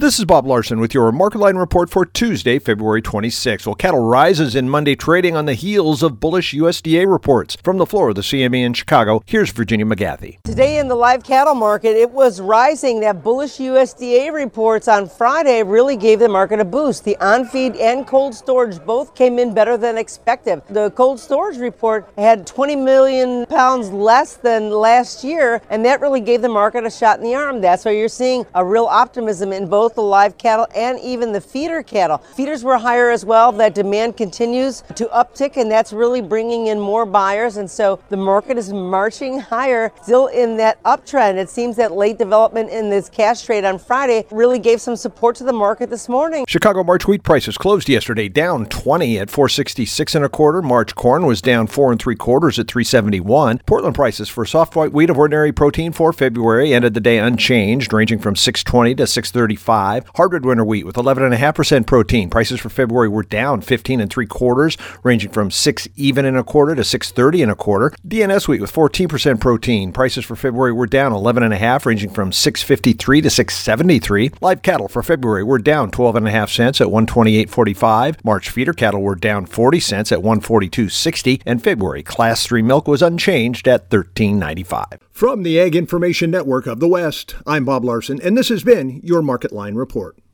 This is Bob Larson with your Market Line report for Tuesday, February 26. Well, cattle rises in Monday trading on the heels of bullish USDA reports. From the floor of the CME in Chicago, here's Virginia McGathy. Today in the live cattle market, it was rising. That bullish USDA reports on Friday really gave the market a boost. The on-feed and cold storage both came in better than expected. The cold storage report had 20 million pounds less than last year, and that really gave the market a shot in the arm. That's why you're seeing a real optimism in both the live cattle and even the feeder cattle. Feeders were higher as well. That demand continues to uptick, and that's really bringing in more buyers. And so the market is marching higher, still in that uptrend. It seems that late development in this cash trade on Friday really gave some support to the market this morning. Chicago March wheat prices closed yesterday down 20 at 466 and a quarter. March corn was down 4 3/4 at 371. Portland prices for soft white wheat of ordinary protein for February ended the day unchanged, ranging from 620 to 635. Hardwood winter wheat with 11.5% protein. Prices for February were down 15 3/4, ranging from 6 even and a quarter to 630 and a quarter. DNS wheat with 14% protein. Prices for February were down 11.5, ranging from 653 to 673. Live cattle for February were down 12.5 cents at 128.45. March feeder cattle were down 40 cents at 142.60, and February Class 3 milk was unchanged at $13.95. From the Ag Information Network of the West, I'm Bob Larson, and this has been your Market Line report.